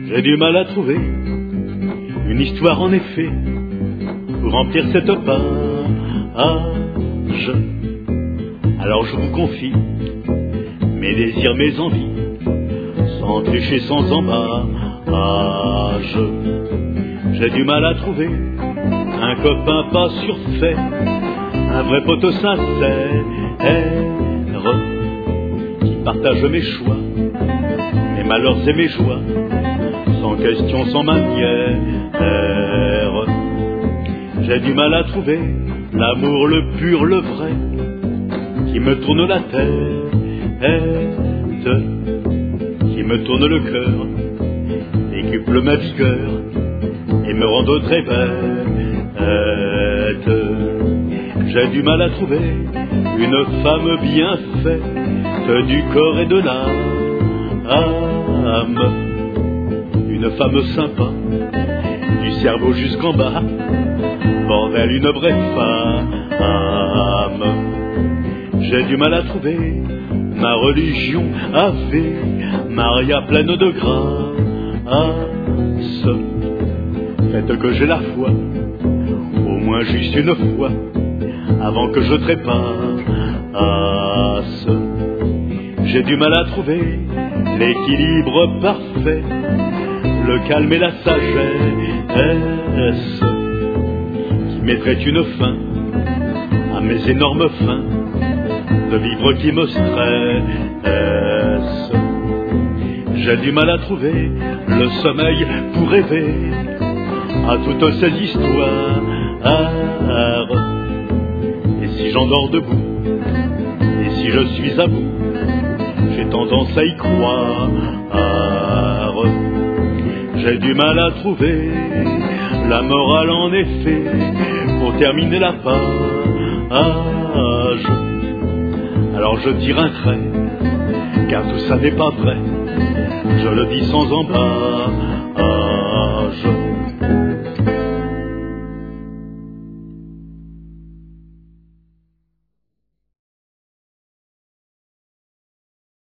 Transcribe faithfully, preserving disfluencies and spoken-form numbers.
J'ai du mal à trouver une histoire en effet pour remplir cette page. Alors je vous confie mes désirs, mes envies, sans tricher, sans embâche. J'ai du mal à trouver un copain pas surfait, un vrai poteau sincère qui partage mes choix, mes malheurs et mes joies, sans question, sans manière. J'ai du mal à trouver l'amour, le pur, le vrai, qui me tourne la tête, qui me tourne le cœur, décuple ma vigueur et me rend très bête. J'ai du mal à trouver une femme bien faite du corps et de l'âme, une femme sympa, du cerveau jusqu'en bas, bordel, une vraie femme. J'ai du mal à trouver ma religion Ave Maria pleine de grâce. Faites que j'ai la foi, au moins juste une fois, avant que je trépasse. J'ai du mal à trouver l'équilibre parfait, le calme et la sagesse, qui mettrait une fin à mes énormes fins de vivre qui me stresse. J'ai du mal à trouver le sommeil pour rêver à toutes ces histoires. Et si j'endors debout, et si je suis à bout, j'ai tendance à y croire. J'ai du mal à trouver la morale en effet pour terminer la page. Alors je tire un trait, car tout ça n'est pas vrai, je le dis sans embâche.